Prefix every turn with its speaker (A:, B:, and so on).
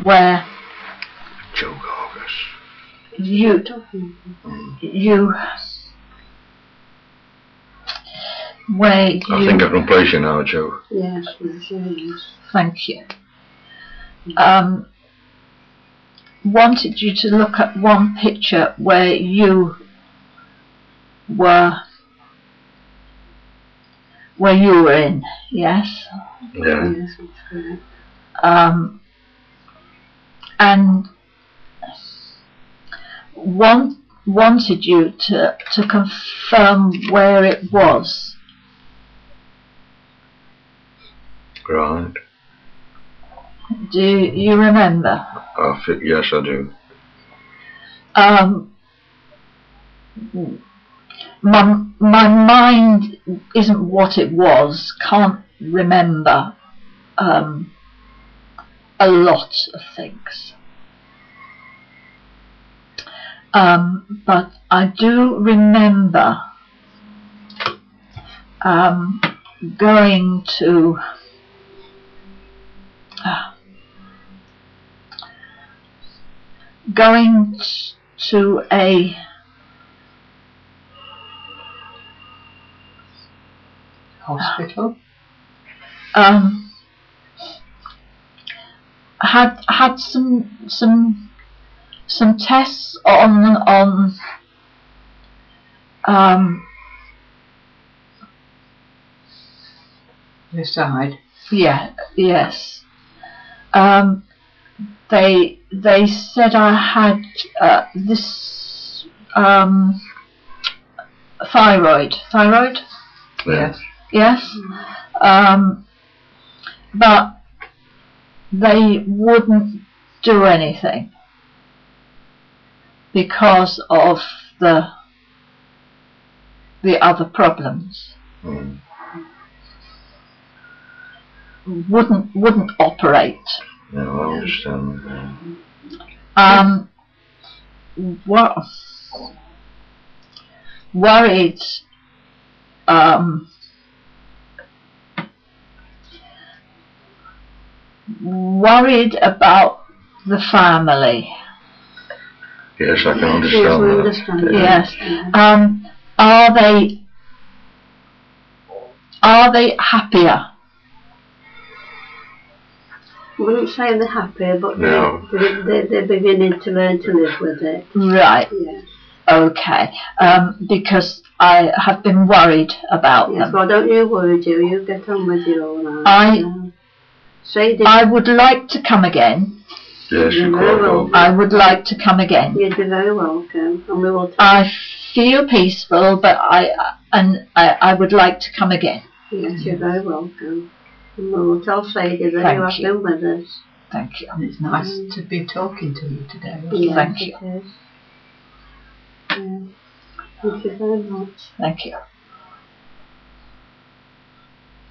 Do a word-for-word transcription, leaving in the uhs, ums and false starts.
A: where
B: Joe Gargus.
A: you you where you
B: I think I can place you now, Joe.
C: Yes, yes.
A: thank you um wanted you to look at one picture where you were where you were in, yes?
B: Yeah.
C: Yes, that's correct.
A: Um, and want, wanted you to, to confirm where it was.
B: Right.
A: Do you remember?
B: I think, yes, I do.
A: Um, my, my mind isn't what it was, can't remember um, a lot of things. Um, but I do remember um, going to uh, going t- to a
C: Hospital?
A: um, had had some some some tests on on um,
C: The side?
A: yeah yes um, they they said I had uh, this um, thyroid thyroid
B: Yeah.
A: yes um, but they wouldn't do anything because of the the other problems.
B: Mm.
A: Wouldn't wouldn't operate.
B: No, I understand. Yeah.
A: Um, what worried um, worried about the family.
B: Yes, I can understand
C: Yes, we
B: that.
C: understand.
B: Yeah.
A: Yes. Um, are they are they happier?
C: I wouldn't say they're happy, but
B: No.
C: they, they, they're beginning to learn to live with it.
A: Right.
C: Yes.
A: Okay. Um, because I have been worried about
C: Yes,
A: them.
C: well, don't you worry, Joe. You get on with your own life.
A: I
C: Yeah. Say this.
A: I would like to come again.
B: Yes,
C: You're
B: you're
C: very
B: quite
C: welcome.
B: welcome.
A: I would like to come again.
C: You'd be very welcome, and we will. Take
A: I feel peaceful, but I and I, I would like to come again.
C: Yes, you're very welcome. And we will tell Sadie that
A: Thank
C: you have
A: you.
C: been with us.
A: Thank you.
D: And it's nice to be talking to you today.
C: Yes,
A: Thank
C: it
A: you.
C: is. Yeah. Thank you very much.
A: Thank you.